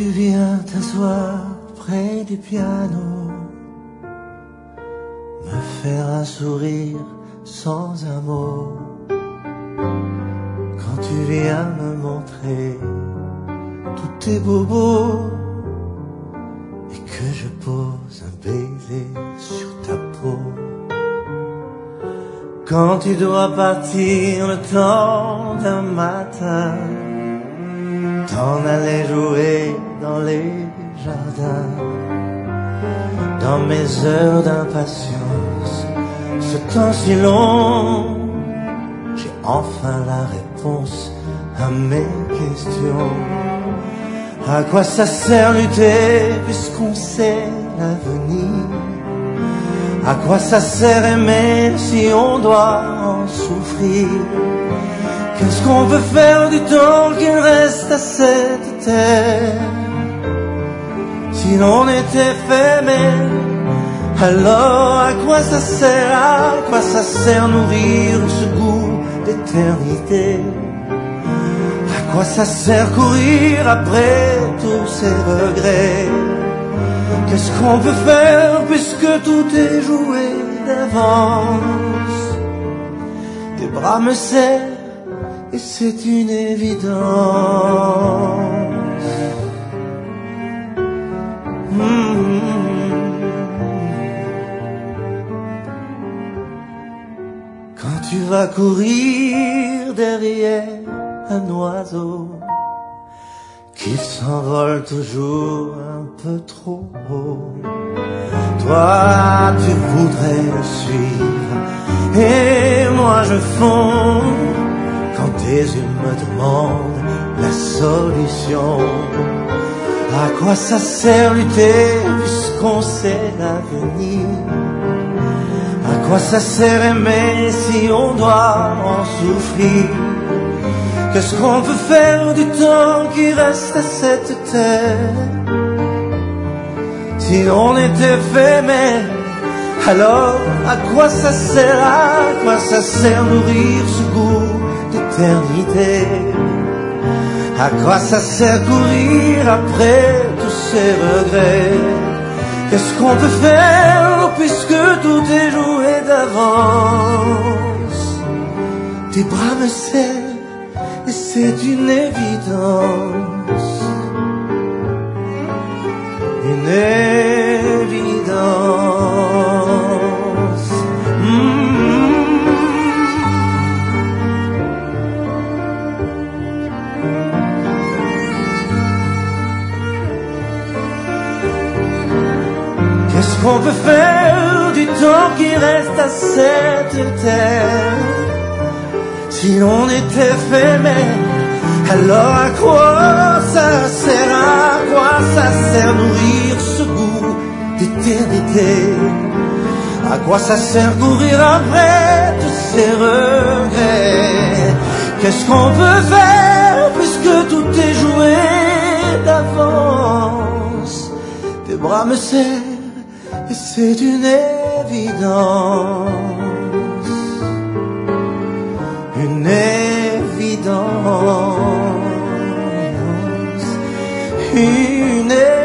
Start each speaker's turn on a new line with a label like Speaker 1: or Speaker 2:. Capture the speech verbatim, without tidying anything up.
Speaker 1: tu viens t'asseoir près du piano, me faire un sourire sans un mot, quand tu viens me montrer tous tes bobos et que je pose un baiser sur ta peau. Quand tu dois partir le temps d'un matin, t'en allais jouer dans les jardins. Dans mes heures d'impatience, ce temps si long, j'ai enfin la réponse à mes questions. À quoi ça sert lutter puisqu'on sait l'avenir? À quoi ça sert aimer si on doit en souffrir? Qu'est-ce qu'on peut faire du temps qu'il reste à cette terre? Si l'on était fait même, alors à quoi ça sert? À quoi ça sert nourrir ce goût d'éternité? À quoi ça sert courir après tous ces regrets? Qu'est-ce qu'on peut faire puisque tout est joué d'avance? Tes bras me serrent et c'est une évidence. Mmh. Quand tu vas courir derrière un oiseau qui s'envole toujours un peu trop haut, toi tu voudrais le suivre et moi je fonds quand tes yeux me demandent la solution. À quoi ça sert lutter puisqu'on sait l'avenir? À quoi ça sert aimer si on doit en souffrir? Qu'est-ce qu'on peut faire du temps qui reste à cette terre? Si on était fait mais alors à quoi ça sert? À quoi ça sert nourrir ce goût d'éternité? À quoi ça sert courir après tous ces regrets? Qu'est-ce qu'on peut faire puisque tout est joué d'avance? Tes bras me serrent et c'est une évidence. Une évidence. Mmh. Qu'est-ce qu'on peut faire du temps qui reste à cette terre? Si l'on était fait mais alors à quoi ça sert? À quoi ça sert nourrir ce goût d'éternité? À quoi ça sert courir après tous ces regrets? Qu'est-ce qu'on peut faire puisque tout est joué d'avance? Tes bras me serrent et c'est une évidence. Une évidence. Une évidence.